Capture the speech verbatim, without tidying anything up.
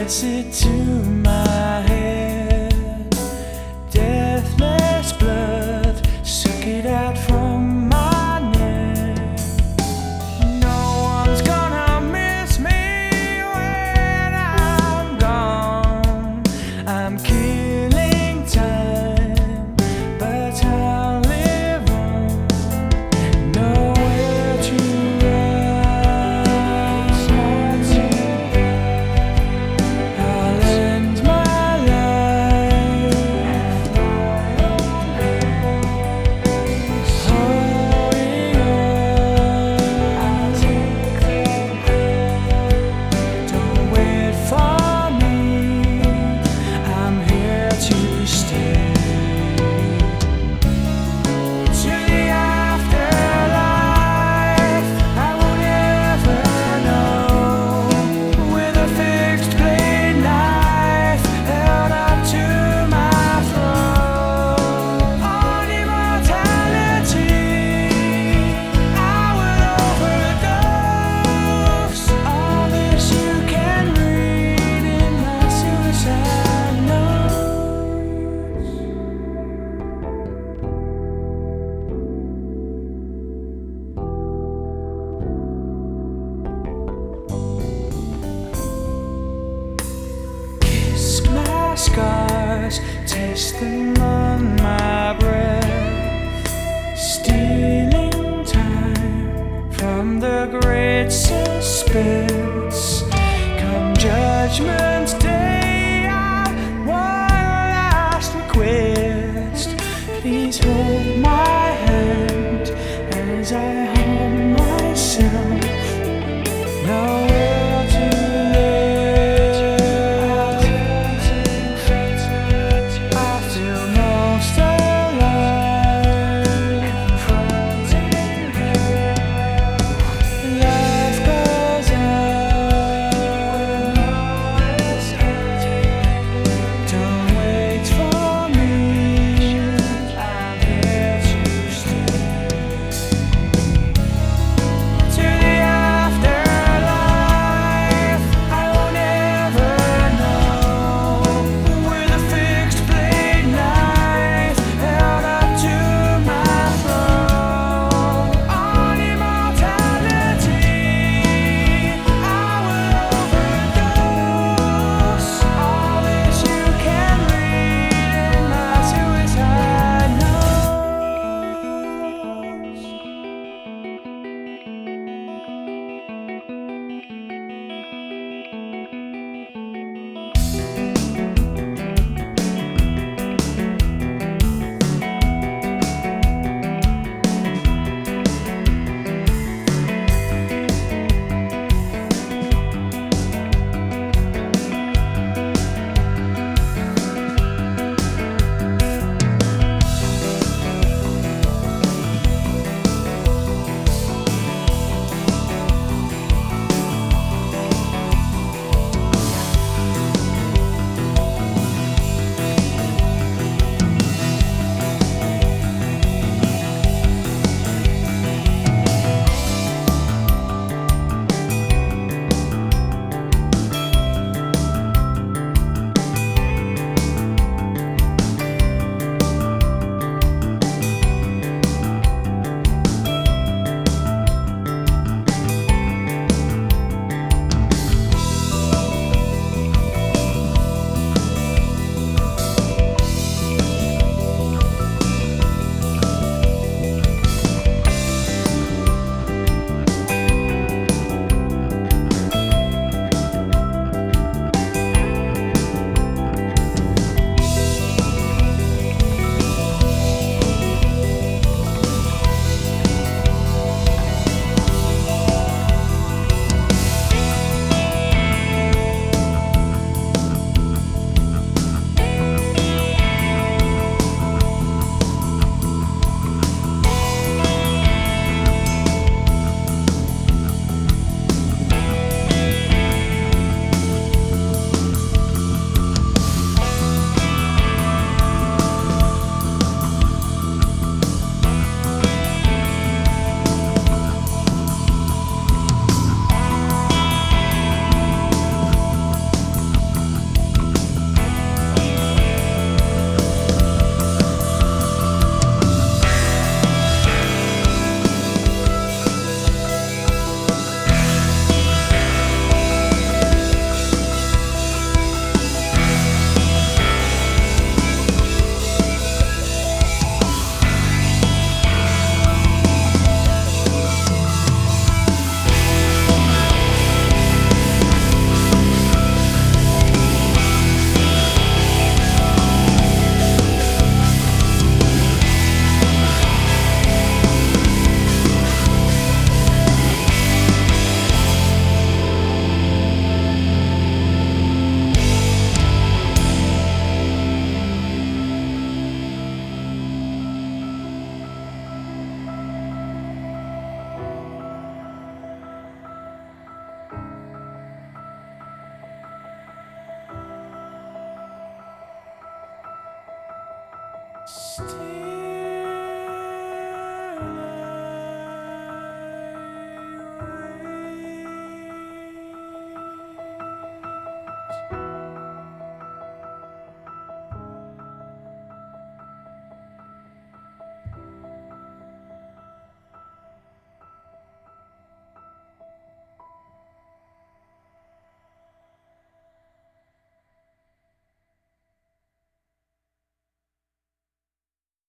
acid to my head, deathless blood, suck it out from my neck. No one's gonna miss me when I'm gone. I'm killing time, but I'll live on. Nowhere to run. I'll end my life holding on. Don't wait for me, I'm here to stay. To the afterlife, I won't ever know. With a fixed blade knife held up to my throat. On immortality, I will overdose. All this you can read in my suicide notes. Kiss my scars, taste them on my breath, stealing time from the great suspense. Come Judgment Day, I one last request. Please hold my hand as I harm myself. Nowhere to live. I feel most alive. Life goes on. Stealing